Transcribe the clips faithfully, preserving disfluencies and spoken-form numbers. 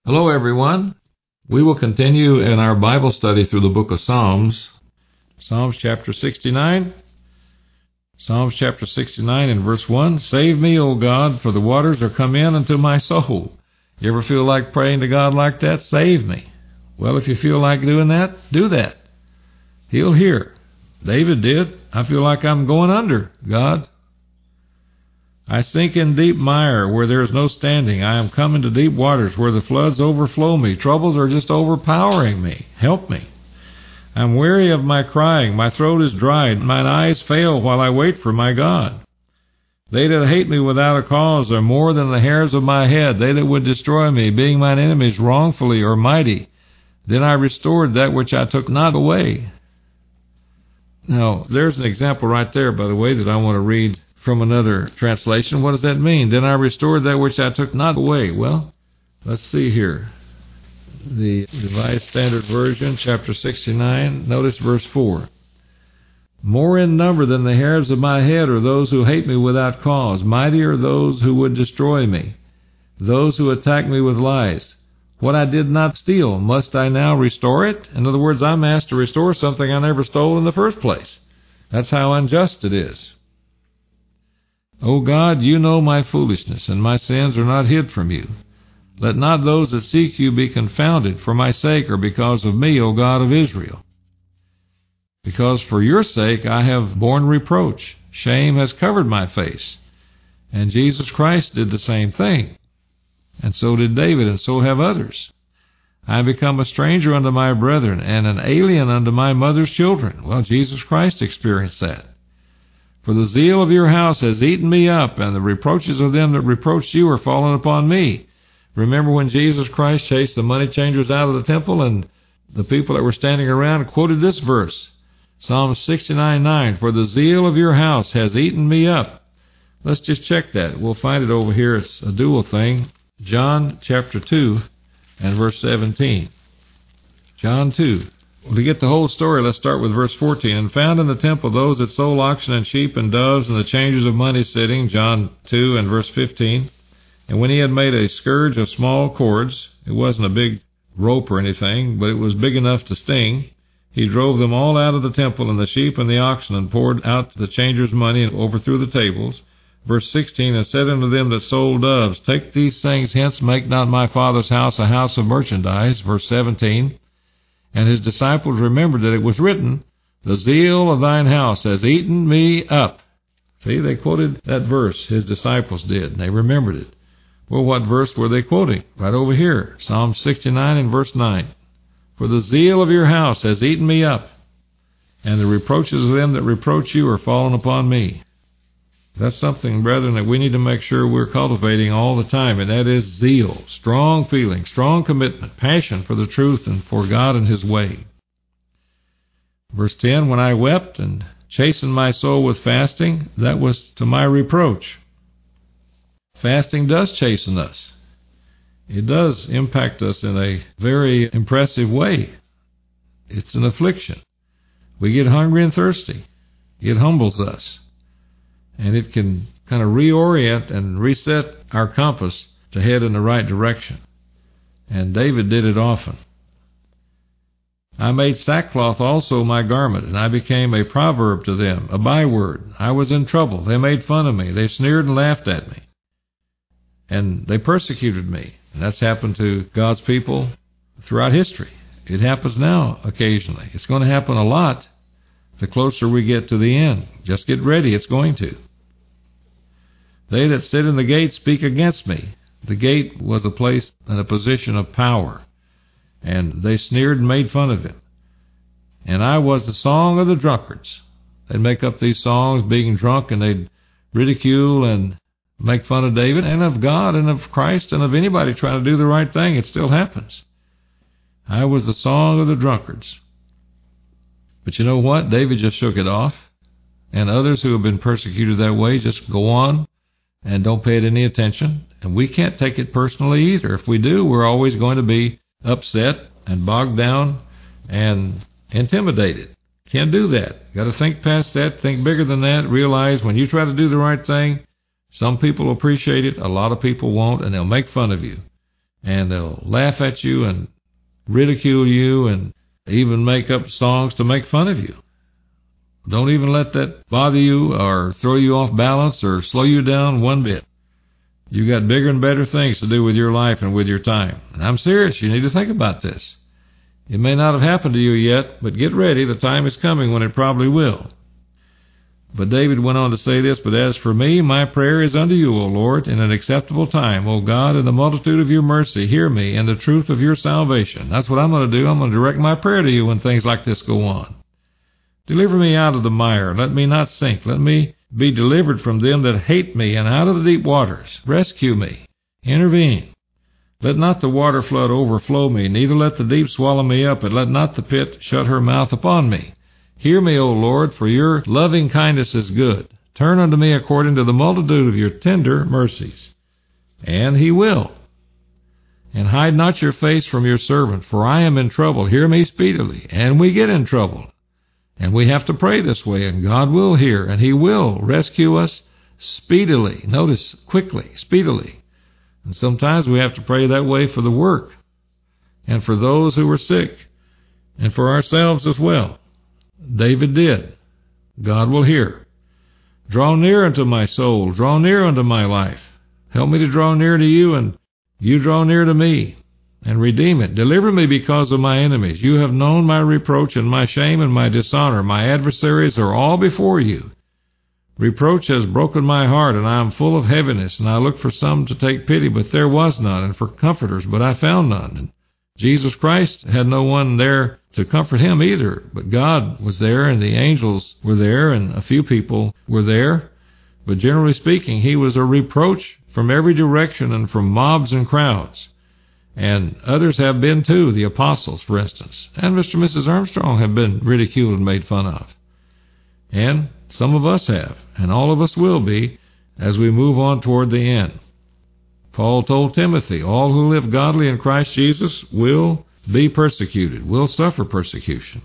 Hello, everyone. We will continue in our Bible study through the book of Psalms. Psalms chapter sixty-nine. Psalms chapter sixty-nine and verse one. Save me, O God, for the waters are come in unto my soul. You ever feel like praying to God like that? Save me. Well, if you feel like doing that, do that. He'll hear. David did. I feel like I'm going under, God. I sink in deep mire where there is no standing. I am come into deep waters where the floods overflow me. Troubles are just overpowering me. Help me. I am weary of my crying. My throat is dried. Mine eyes fail while I wait for my God. They that hate me without a cause are more than the hairs of my head. They that would destroy me, being mine enemies wrongfully or mighty. Then I restored that which I took not away. Now, there's an example right there, by the way, that I want to read from another translation. What does that mean? Then I restored that which I took not away. Well, let's see here. The Revised Standard Version, chapter sixty-nine, notice verse four. More in number than the hairs of my head are those who hate me without cause. Mighty are those who would destroy me, those who attack me with lies. What I did not steal, must I now restore it? In other words, I'm asked to restore something I never stole in the first place. That's how unjust it is. O God, you know my foolishness, and my sins are not hid from you. Let not those that seek you be confounded for my sake or because of me, O God of Israel. Because for your sake I have borne reproach. Shame has covered my face. And Jesus Christ did the same thing. And so did David, and so have others. I am become a stranger unto my brethren, and an alien unto my mother's children. Well, Jesus Christ experienced that. For the zeal of your house has eaten me up, and the reproaches of them that reproached you are fallen upon me. Remember when Jesus Christ chased the money changers out of the temple, and the people that were standing around quoted this verse, Psalm sixty-nine nine, for the zeal of your house has eaten me up. Let's just check that. We'll find it over here. It's a dual thing. John chapter two and verse seventeen. John two. Well, to get the whole story, let's start with verse fourteen. And found in the temple those that sold oxen and sheep and doves and the changers of money sitting, John two and verse fifteen. And when he had made a scourge of small cords, it wasn't a big rope or anything, but it was big enough to sting, he drove them all out of the temple, and the sheep and the oxen, and poured out the changers' money and overthrew the tables. Verse sixteen, and said unto them that sold doves, take these things hence, make not my Father's house a house of merchandise. Verse seventeen, and his disciples remembered that it was written, the zeal of thine house has eaten me up. See, they quoted that verse, his disciples did, and they remembered it. Well, what verse were they quoting? Right over here, Psalm sixty-nine and verse nine. For the zeal of your house has eaten me up, and the reproaches of them that reproach you are fallen upon me. That's something, brethren, that we need to make sure we're cultivating all the time, and that is zeal, strong feeling, strong commitment, passion for the truth and for God and his way. Verse ten, when I wept and chastened my soul with fasting, that was to my reproach. Fasting does chasten us. It does impact us in a very impressive way. It's an affliction. We get hungry and thirsty. It humbles us. And it can kind of reorient and reset our compass to head in the right direction. And David did it often. I made sackcloth also my garment, and I became a proverb to them, a byword. I was in trouble. They made fun of me. They sneered and laughed at me. And they persecuted me. And that's happened to God's people throughout history. It happens now occasionally. It's going to happen a lot the closer we get to the end. Just get ready. It's going to. They that sit in the gate speak against me. The gate was a place and a position of power. And they sneered and made fun of him. And I was the song of the drunkards. They'd make up these songs being drunk, and they'd ridicule and make fun of David and of God and of Christ and of anybody trying to do the right thing. It still happens. I was the song of the drunkards. But you know what? David just shook it off. And others who have been persecuted that way just go on and don't pay it any attention. And we can't take it personally either. If we do, we're always going to be upset and bogged down and intimidated. Can't do that. Got to think past that, think bigger than that, realize when you try to do the right thing, some people will appreciate it, a lot of people won't, and they'll make fun of you. and they'll laugh at you and ridicule you and even make up songs to make fun of you. Don't even let that bother you or throw you off balance or slow you down one bit. You got bigger and better things to do with your life and with your time. And I'm serious. You need to think about this. It may not have happened to you yet, but get ready. The time is coming when it probably will. But David went on to say this, "But as for me, my prayer is unto you, O Lord, in an acceptable time. O God, in the multitude of your mercy, hear me, in the truth of your salvation." That's what I'm going to do. I'm going to direct my prayer to you when things like this go on. Deliver me out of the mire. Let me not sink. Let me be delivered from them that hate me, and out of the deep waters. Rescue me. Intervene. Let not the water flood overflow me, neither let the deep swallow me up, and let not the pit shut her mouth upon me. Hear me, O Lord, for your loving kindness is good. Turn unto me according to the multitude of your tender mercies. And he will. And hide not your face from your servant, for I am in trouble. Hear me speedily. And we get in trouble. And we have to pray this way, and God will hear, and he will rescue us speedily. Notice, quickly, speedily. And sometimes we have to pray that way for the work, and for those who are sick, and for ourselves as well. David did. God will hear. Draw near unto my soul. Draw near unto my life. Help me to draw near to you, and you draw near to me, and redeem it. Deliver me because of my enemies. You have known my reproach and my shame and my dishonor. My adversaries are all before you. Reproach has broken my heart, and I am full of heaviness, and I looked for some to take pity, but there was none, and for comforters, but I found none. And Jesus Christ had no one there to comfort him either, but God was there, and the angels were there, and a few people were there. But generally speaking, he was a reproach from every direction and from mobs and crowds. And others have been too, the apostles, for instance. And Mister and Missus Armstrong have been ridiculed and made fun of. And some of us have, and all of us will be, as we move on toward the end. Paul told Timothy, all who live godly in Christ Jesus will be persecuted, will suffer persecution.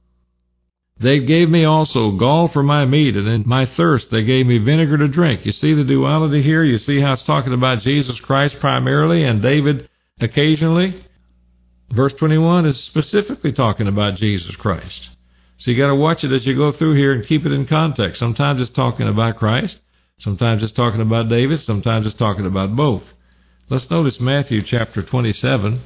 They gave me also gall for my meat, and in my thirst they gave me vinegar to drink. You see the duality here? You see how it's talking about Jesus Christ primarily and David occasionally? Verse twenty-one is specifically talking about Jesus Christ. So you got to watch it as you go through here and keep it in context. Sometimes it's talking about Christ, sometimes it's talking about David, sometimes it's talking about both. Let's notice Matthew chapter twenty-seven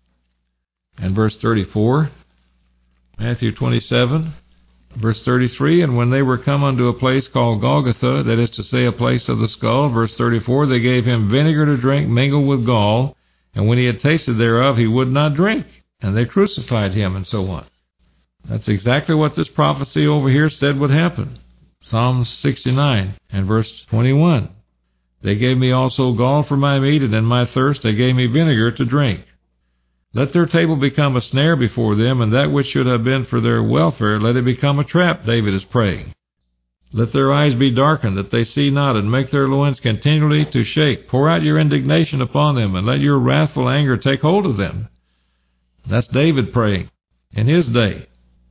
and verse thirty-four. Matthew twenty-seven, verse thirty-three, and when they were come unto a place called Golgotha, that is to say, a place of the skull, verse thirty-four, they gave him vinegar to drink mingled with gall, and when he had tasted thereof, he would not drink, and they crucified him, and so on. That's exactly what this prophecy over here said would happen. Psalm sixty-nine and verse twenty-one. They gave me also gall for my meat, and in my thirst they gave me vinegar to drink. Let their table become a snare before them, and that which should have been for their welfare, let it become a trap, David is praying. Let their eyes be darkened, that they see not, and make their loins continually to shake. Pour out your indignation upon them, and let your wrathful anger take hold of them. That's David praying in his day.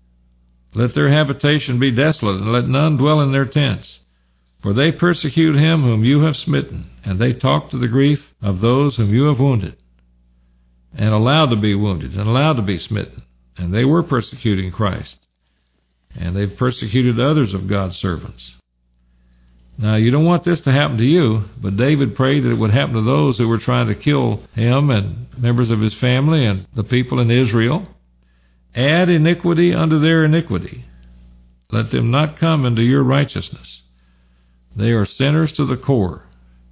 Let their habitation be desolate, and let none dwell in their tents. For they persecute him whom you have smitten, and they talk to the grief of those whom you have wounded, and allowed to be wounded, and allowed to be smitten. And they were persecuting Christ. And they've persecuted others of God's servants. Now, you don't want this to happen to you, but David prayed that it would happen to those who were trying to kill him and members of his family and the people in Israel. Add iniquity unto their iniquity. Let them not come into your righteousness. They are sinners to the core.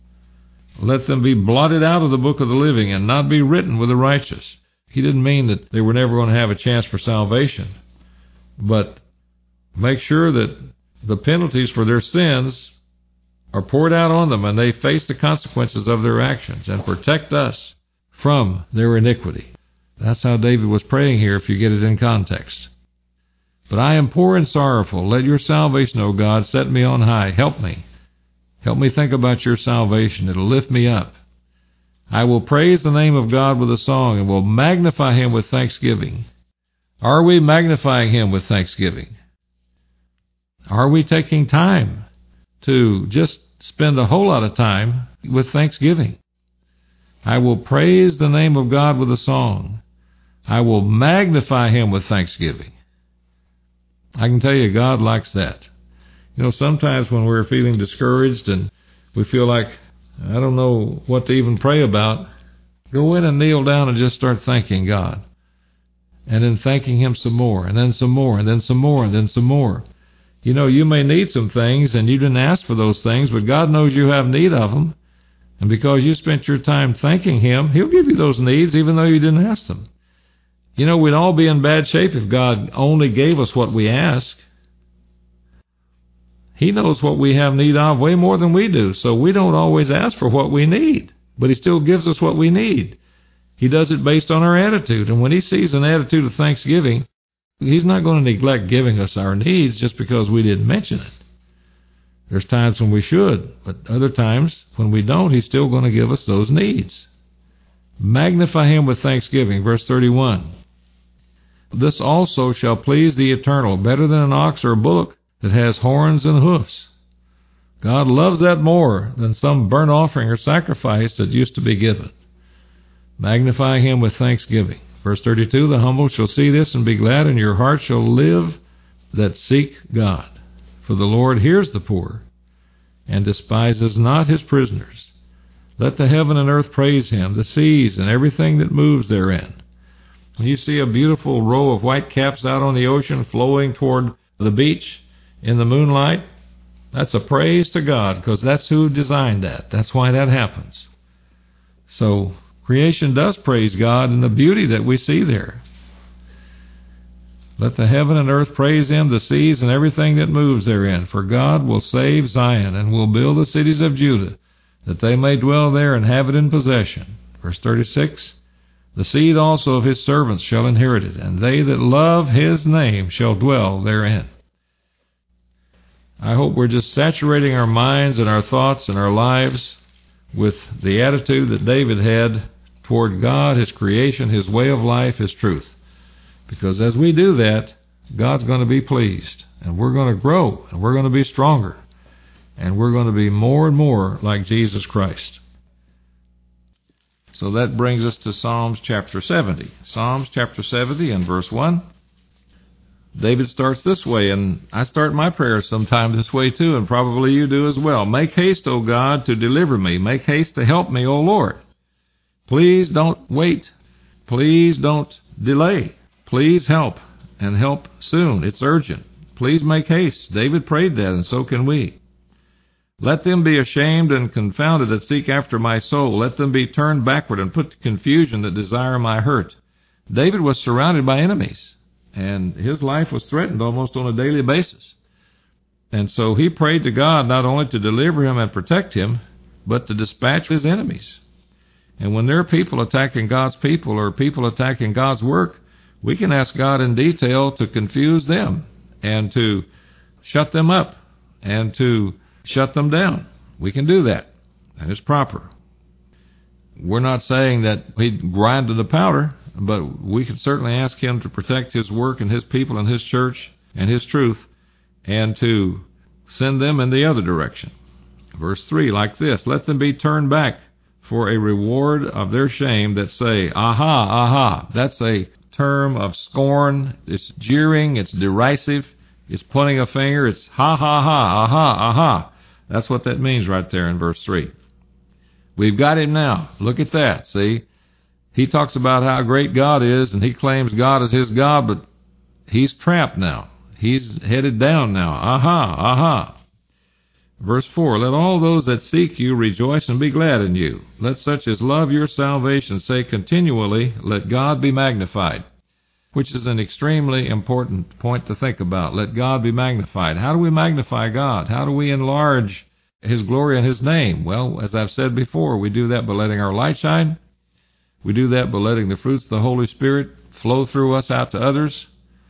Let them be blotted out of the book of the living and not be written with the righteous. He didn't mean that they were never going to have a chance for salvation, but make sure that the penalties for their sins are poured out on them and they face the consequences of their actions, and protect us from their iniquity. That's how David was praying here, if you get it in context. But I am poor and sorrowful. Let your salvation, O God, set me on high. Help me. Help me think about your salvation. It'll lift me up. I will praise the name of God with a song, and will magnify him with thanksgiving. Are we magnifying him with thanksgiving? Are we taking time to just spend a whole lot of time with thanksgiving? I will praise the name of God with a song. I will magnify him with thanksgiving. I can tell you, God likes that. You know, sometimes when we're feeling discouraged and we feel like, I don't know what to even pray about, go in and kneel down and just start thanking God. And then thanking him some more, and then some more, and then some more, and then some more. You know, you may need some things, and you didn't ask for those things, but God knows you have need of them. And because you spent your time thanking him, he'll give you those needs even though you didn't ask them. You know, we'd all be in bad shape if God only gave us what we ask. He knows what we have need of way more than we do, so we don't always ask for what we need, but he still gives us what we need. He does it based on our attitude, and when he sees an attitude of thanksgiving, he's not going to neglect giving us our needs just because we didn't mention it. There's times when we should, but other times when we don't, he's still going to give us those needs. Magnify him with thanksgiving, verse thirty-one. This also shall please the Eternal, better than an ox or a bullock that has horns and hoofs. God loves that more than some burnt offering or sacrifice that used to be given. Magnify him with thanksgiving. Verse thirty-two, the humble shall see this and be glad, and your heart shall live that seek God. For the Lord hears the poor, and despises not his prisoners. Let the heaven and earth praise him, the seas and everything that moves therein. When you see a beautiful row of white caps out on the ocean flowing toward the beach in the moonlight, that's a praise to God, because that's who designed that. That's why that happens. So creation does praise God in the beauty that we see there. Let the heaven and earth praise him, the seas and everything that moves therein. For God will save Zion, and will build the cities of Judah, that they may dwell there and have it in possession. Verse thirty-six, the seed also of his servants shall inherit it, and they that love his name shall dwell therein. I hope we're just saturating our minds and our thoughts and our lives with the attitude that David had toward God, his creation, his way of life, his truth. Because as we do that, God's going to be pleased, and we're going to grow, and we're going to be stronger, and we're going to be more and more like Jesus Christ. So that brings us to Psalms chapter seventy. Psalms chapter seventy and verse one. David starts this way, and I start my prayers sometimes this way too, and probably you do as well. Make haste, O God, to deliver me. Make haste to help me, O Lord. Please don't wait. Please don't delay. Please help, and help soon. It's urgent. Please make haste. David prayed that, and so can we. Let them be ashamed and confounded that seek after my soul. Let them be turned backward and put to confusion that desire my hurt. David was surrounded by enemies, and his life was threatened almost on a daily basis. And so he prayed to God not only to deliver him and protect him, but to dispatch his enemies. And when there are people attacking God's people or people attacking God's work, we can ask God in detail to confuse them and to shut them up and to shut them down. We can do that, and it's proper. We're not saying that he'd grind to the powder, but we can certainly ask him to protect his work and his people and his church and his truth, and to send them in the other direction. Verse three, like this, let them be turned back for a reward of their shame that say, aha, aha. That's a term of scorn. It's jeering, it's derisive, it's pointing a finger, it's ha, ha, ha, aha, aha. That's what that means right there in verse three. We've got him now. Look at that, see? He talks about how great God is, and he claims God is his God, but he's trapped now. He's headed down now. Aha, aha. Verse four, let all those that seek you rejoice and be glad in you. Let such as love your salvation say continually, let God be magnified, which is an extremely important point to think about. Let God be magnified. How do we magnify God? How do we enlarge his glory and his name? Well, as I've said before, we do that by letting our light shine. We do that by letting the fruits of the Holy Spirit flow through us out to others,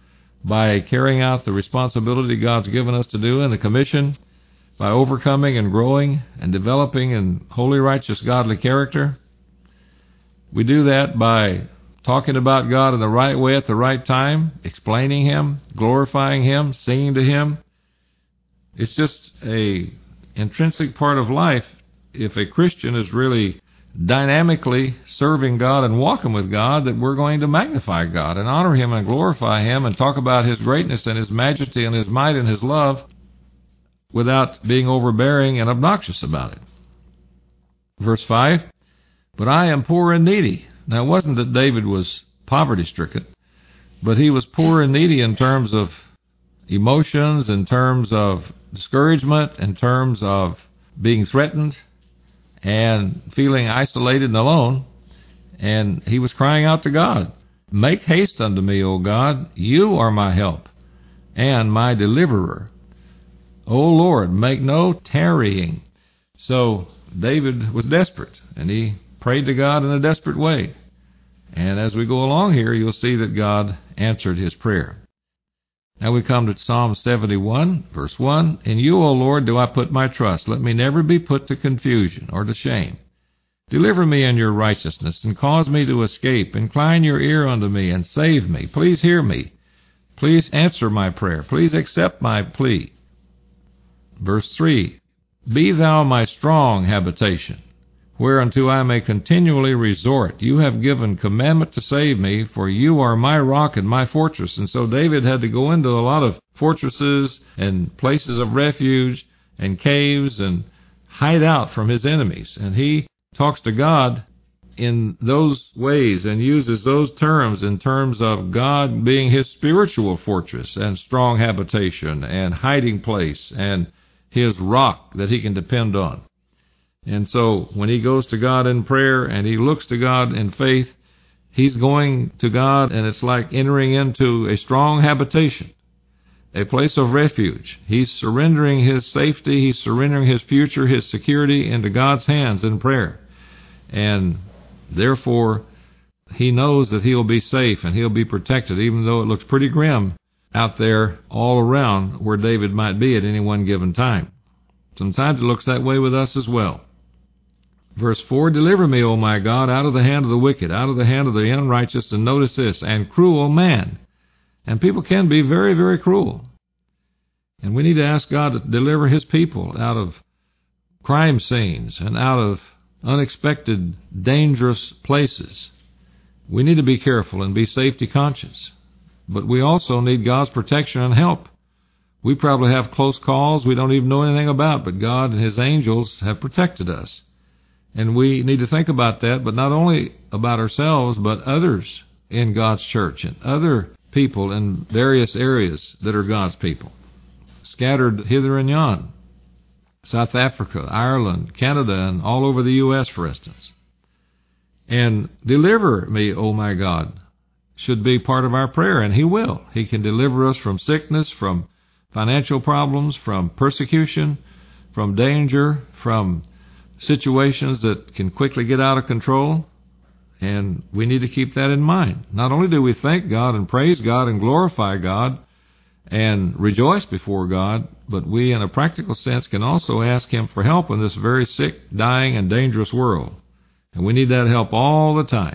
by carrying out the responsibility God's given us to do in the commission, by overcoming and growing and developing in holy, righteous, godly character. We do that by talking about God in the right way at the right time, explaining him, glorifying him, singing to him. It's just a intrinsic part of life if a Christian is really dynamically serving God and walking with God that we're going to magnify God and honor Him and glorify Him and talk about His greatness and His majesty and His might and His love without being overbearing and obnoxious about it. Verse five, but I am poor and needy. Now, it wasn't that David was poverty-stricken, but he was poor and needy in terms of emotions, in terms of discouragement, in terms of being threatened and feeling isolated and alone. And he was crying out to God, make haste unto me, O God. You are my help and my deliverer. O Lord, make no tarrying. So David was desperate, and he prayed to God in a desperate way. And as we go along here, you'll see that God answered his prayer. Now we come to Psalm seventy-one, verse one. In you, O Lord, do I put my trust. Let me never be put to confusion or to shame. Deliver me in your righteousness, and cause me to escape. Incline your ear unto me, and save me. Please hear me. Please answer my prayer. Please accept my plea. Verse three. Be thou my strong habitation, whereunto I may continually resort. You have given commandment to save me, for you are my rock and my fortress. And so David had to go into a lot of fortresses and places of refuge and caves and hide out from his enemies. And he talks to God in those ways and uses those terms in terms of God being his spiritual fortress and strong habitation and hiding place and his rock that he can depend on. And so when he goes to God in prayer and he looks to God in faith, he's going to God, and it's like entering into a strong habitation, a place of refuge. He's surrendering his safety, he's surrendering his future, his security into God's hands in prayer. And therefore, he knows that he'll be safe and he'll be protected, even though it looks pretty grim out there all around where David might be at any one given time. Sometimes it looks that way with us as well. Verse four, deliver me, O my God, out of the hand of the wicked, out of the hand of the unrighteous, and notice this, and cruel man. And people can be very, very cruel. And we need to ask God to deliver his people out of crime scenes and out of unexpected, dangerous places. We need to be careful and be safety conscious. But we also need God's protection and help. We probably have close calls we don't even know anything about, but God and his angels have protected us. And we need to think about that, but not only about ourselves, but others in God's church and other people in various areas that are God's people, scattered hither and yon. South Africa, Ireland, Canada, and all over the U S, for instance. And deliver me, O my God, should be part of our prayer, and he will. He can deliver us from sickness, from financial problems, from persecution, from danger, from situations that can quickly get out of control, and we need to keep that in mind. Not only do we thank God and praise God and glorify God and rejoice before God, but we, in a practical sense, can also ask him for help in this very sick, dying, and dangerous world. And we need that help all the time.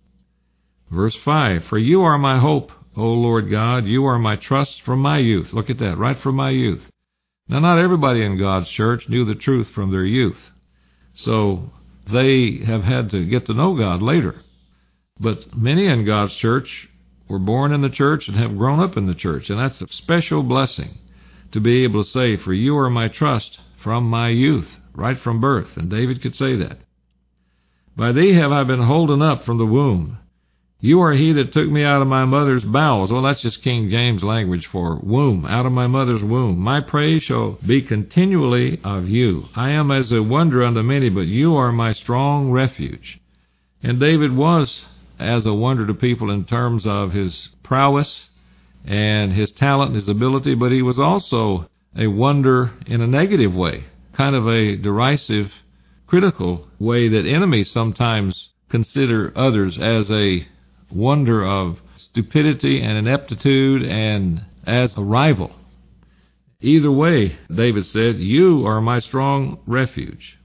Verse five, for you are my hope, O Lord God. You are my trust from my youth. Look at that, right from my youth. Now, not everybody in God's church knew the truth from their youth. So they have had to get to know God later. But many in God's church were born in the church and have grown up in the church. And that's a special blessing to be able to say, for you are my trust from my youth, right from birth. And David could say that. By thee have I been holden up from the womb. You are he that took me out of my mother's bowels. Well, that's just King James language for womb, out of my mother's womb. My praise shall be continually of you. I am as a wonder unto many, but you are my strong refuge. And David was as a wonder to people in terms of his prowess and his talent and his ability, but he was also a wonder in a negative way, kind of a derisive, critical way that enemies sometimes consider others as a wonder of stupidity and ineptitude and as a rival. Either way, David said, you are my strong refuge.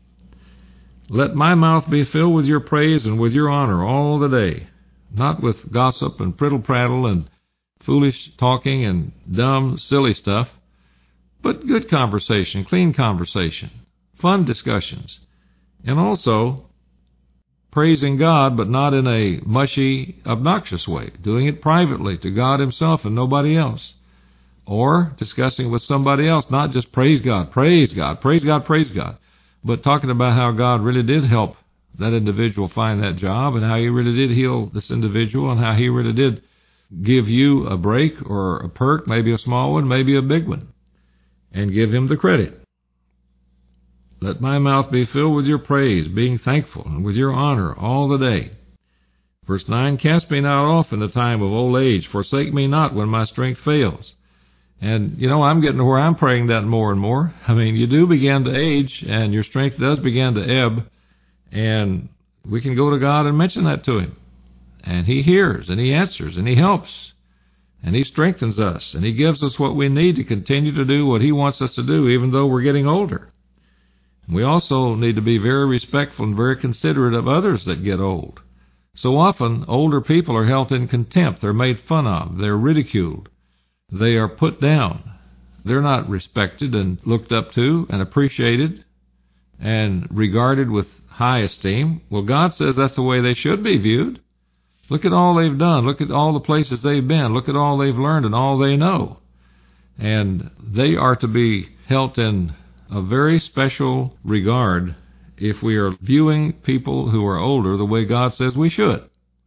Let my mouth be filled with your praise and with your honor all the day, not with gossip and prittle-prattle and foolish talking and dumb, silly stuff, but good conversation, clean conversation, fun discussions, and also praising God, but not in a mushy, obnoxious way, doing it privately to God himself and nobody else. Or discussing with somebody else, not just praise God, praise God, praise God, praise God, but talking about how God really did help that individual find that job and how he really did heal this individual and how he really did give you a break or a perk, maybe a small one, maybe a big one, and give him the credit. Let my mouth be filled with your praise, being thankful, and with your honor all the day. Verse nine, cast me not off in the time of old age, forsake me not when my strength fails. And, you know, I'm getting to where I'm praying that more and more. I mean, you do begin to age, and your strength does begin to ebb, and we can go to God and mention that to him. And he hears, and he answers, and he helps, and he strengthens us, and he gives us what we need to continue to do what he wants us to do, even though we're getting older. We also need to be very respectful and very considerate of others that get old. So often, older people are held in contempt. They're made fun of. They're ridiculed. They are put down. They're not respected and looked up to and appreciated and regarded with high esteem. Well, God says that's the way they should be viewed. Look at all they've done. Look at all the places they've been. Look at all they've learned and all they know. And they are to be held in a very special regard if we are viewing people who are older the way God says we should.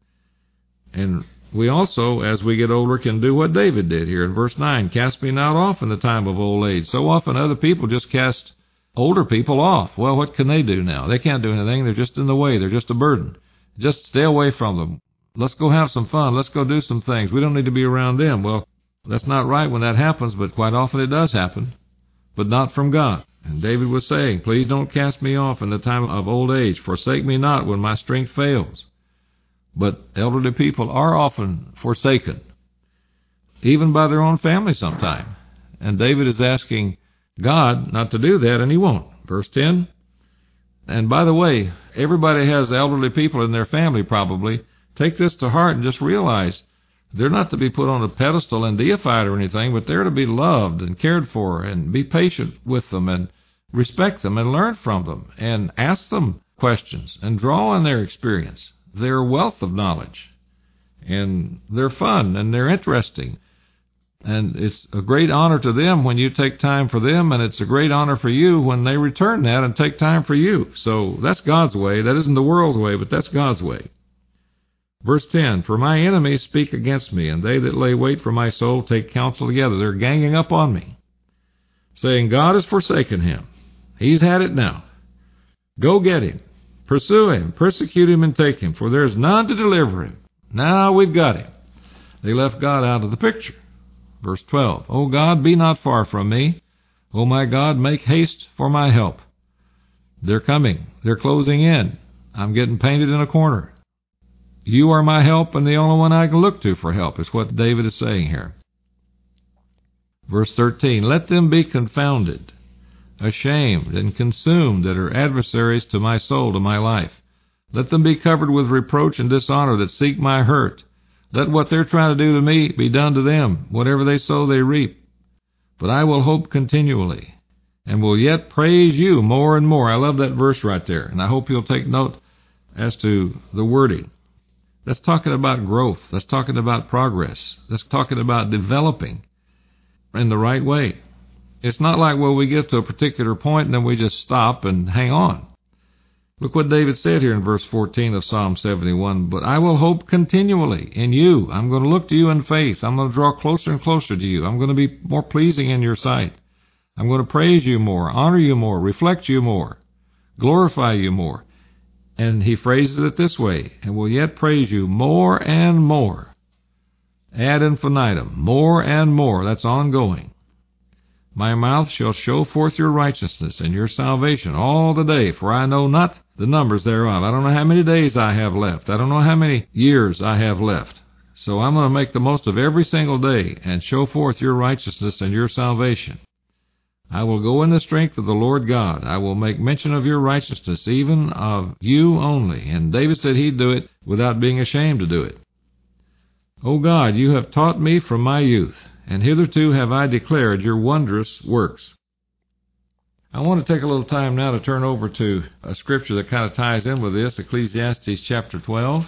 And we also, as we get older, can do what David did here in verse nine, cast me not off in the time of old age. So often other people just cast older people off. Well, what can they do now? They can't do anything. They're just in the way. They're just a burden. Just stay away from them. Let's go have some fun. Let's go do some things. We don't need to be around them. Well, that's not right when that happens, but quite often it does happen, but not from God. And David was saying, please don't cast me off in the time of old age. Forsake me not when my strength fails. But elderly people are often forsaken, even by their own family sometime. And David is asking God not to do that, and he won't. Verse ten, and by the way, everybody has elderly people in their family probably. Take this to heart and just realize they're not to be put on a pedestal and deified or anything, but they're to be loved and cared for, and be patient with them and respect them and learn from them and ask them questions and draw on their experience. They're a wealth of knowledge, and they're fun and they're interesting. And it's a great honor to them when you take time for them, and it's a great honor for you when they return that and take time for you. So that's God's way. That isn't the world's way, but that's God's way. Verse ten, for my enemies speak against me, and they that lay wait for my soul take counsel together. They're ganging up on me, saying, God has forsaken him. He's had it now. Go get him. Pursue him. Persecute him and take him, for there is none to deliver him. Now we've got him. They left God out of the picture. Verse twelve, O God, be not far from me. O my God, make haste for my help. They're coming. They're closing in. I'm getting painted in a corner. You are my help, and the only one I can look to for help, is what David is saying here. Verse thirteen, let them be confounded, ashamed, and consumed that are adversaries to my soul, to my life. Let them be covered with reproach and dishonor that seek my hurt. Let what they're trying to do to me be done to them. Whatever they sow, they reap. But I will hope continually, and will yet praise you more and more. I love that verse right there, and I hope you'll take note as to the wording. That's talking about growth. That's talking about progress. That's talking about developing in the right way. It's not like, well, we get to a particular point and then we just stop and hang on. Look what David said here in verse fourteen of Psalm seventy-one. But I will hope continually in you. I'm going to look to you in faith. I'm going to draw closer and closer to you. I'm going to be more pleasing in your sight. I'm going to praise you more, honor you more, reflect you more, glorify you more. And he phrases it this way, and will yet praise you more and more. Ad infinitum, more and more. That's ongoing. My mouth shall show forth your righteousness and your salvation all the day, for I know not the numbers thereof. I don't know how many days I have left. I don't know how many years I have left. So I'm going to make the most of every single day and show forth your righteousness and your salvation. I will go in the strength of the Lord God. I will make mention of your righteousness, even of you only. And David said he'd do it without being ashamed to do it. O God, you have taught me from my youth, and hitherto have I declared your wondrous works. I want to take a little time now to turn over to a scripture that kind of ties in with this, Ecclesiastes chapter twelve.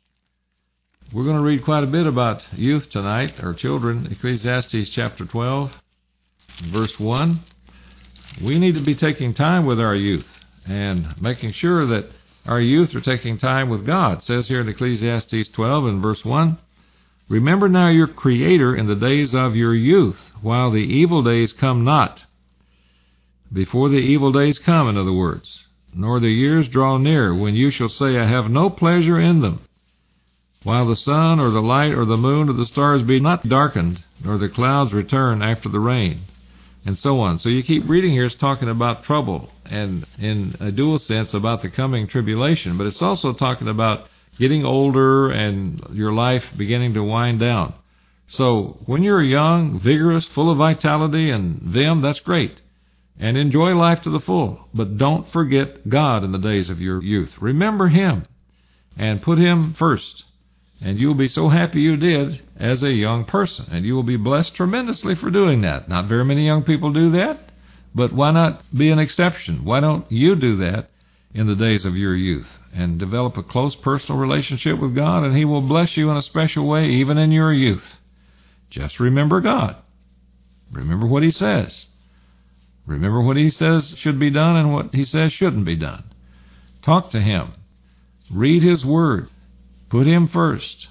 We're going to read quite a bit about youth tonight, or children. Ecclesiastes chapter twelve, verse one. We need to be taking time with our youth and making sure that our youth are taking time with God. It says here in Ecclesiastes twelve and verse one, "Remember now your Creator in the days of your youth, while the evil days come not." Before the evil days come, in other words, "nor the years draw near, when you shall say, I have no pleasure in them. While the sun or the light or the moon or the stars be not darkened, nor the clouds return after the rain," and so on. So you keep reading here, it's talking about trouble, and in a dual sense about the coming tribulation, but it's also talking about getting older and your life beginning to wind down. So when you're young, vigorous, full of vitality and vim, that's great. And enjoy life to the full. But don't forget God in the days of your youth. Remember Him and put Him first. And you'll be so happy you did as a young person. And you will be blessed tremendously for doing that. Not very many young people do that, but why not be an exception? Why don't you do that in the days of your youth and develop a close personal relationship with God, and He will bless you in a special way even in your youth. Just remember God. Remember what He says. Remember what He says should be done and what He says shouldn't be done. Talk to Him. Read His Word. Put Him first.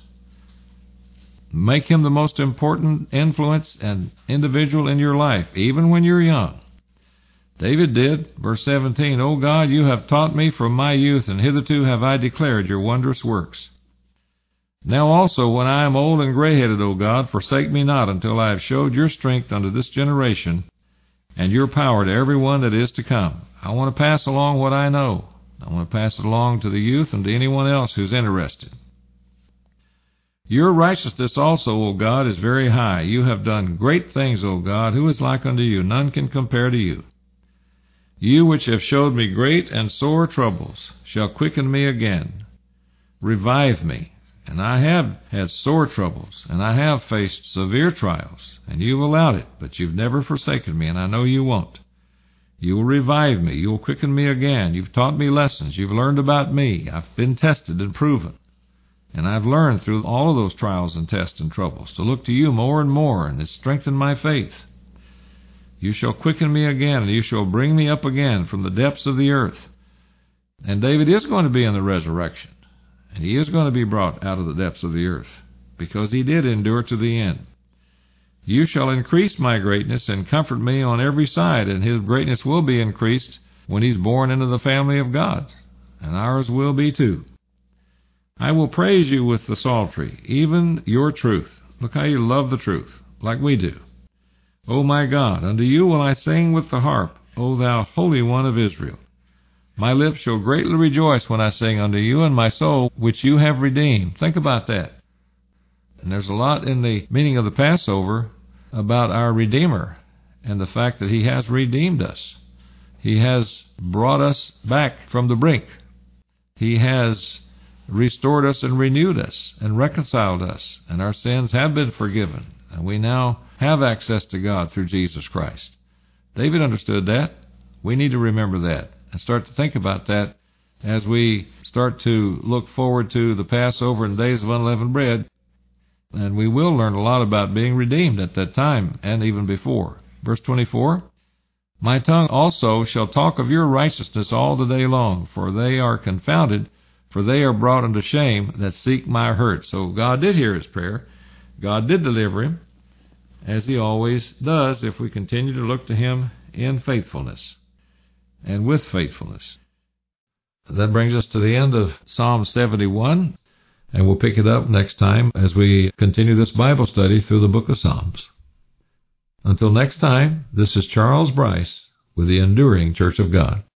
Make Him the most important influence and individual in your life, even when you're young. David did, verse seventeen, "O God, you have taught me from my youth, and hitherto have I declared your wondrous works. Now also, when I am old and gray-headed, O God, forsake me not until I have showed your strength unto this generation, and your power to every one that is to come." I want to pass along what I know. I want to pass it along to the youth and to anyone else who's interested. "Your righteousness also, O God, is very high. You have done great things, O God. Who is like unto you? None can compare to you. You which have showed me great and sore troubles shall quicken me again. Revive me. And I have had sore troubles, and I have faced severe trials, and you've allowed it, but you've never forsaken me, and I know you won't. You will revive me. You will quicken me again. You've taught me lessons. You've learned about me. I've been tested and proven. And I've learned through all of those trials and tests and troubles to look to you more and more, and it's strengthened my faith. You shall quicken me again, and you shall bring me up again from the depths of the earth." And David is going to be in the resurrection. And he is going to be brought out of the depths of the earth, because he did endure to the end. "You shall increase my greatness and comfort me on every side," and his greatness will be increased when he's born into the family of God, and ours will be too. "I will praise you with the psaltery, even your truth." Look how you love the truth, like we do. "O my God, unto you will I sing with the harp, O thou Holy One of Israel. My lips shall greatly rejoice when I sing unto you, and my soul which you have redeemed." Think about that. And there's a lot in the meaning of the Passover about our Redeemer and the fact that He has redeemed us. He has brought us back from the brink. He has restored us and renewed us and reconciled us, and our sins have been forgiven, and we now have access to God through Jesus Christ. David understood that. We need to remember that and start to think about that as we start to look forward to the Passover and days of unleavened bread. And we will learn a lot about being redeemed at that time and even before. Verse twenty-four, "My tongue also shall talk of your righteousness all the day long, for they are confounded, for they are brought unto shame that seek my hurt." So God did hear his prayer. God did deliver him, as He always does if we continue to look to Him in faithfulness and with faithfulness. That brings us to the end of Psalm seventy-one, and we'll pick it up next time as we continue this Bible study through the book of Psalms. Until next time, this is Charles Bryce with the Enduring Church of God.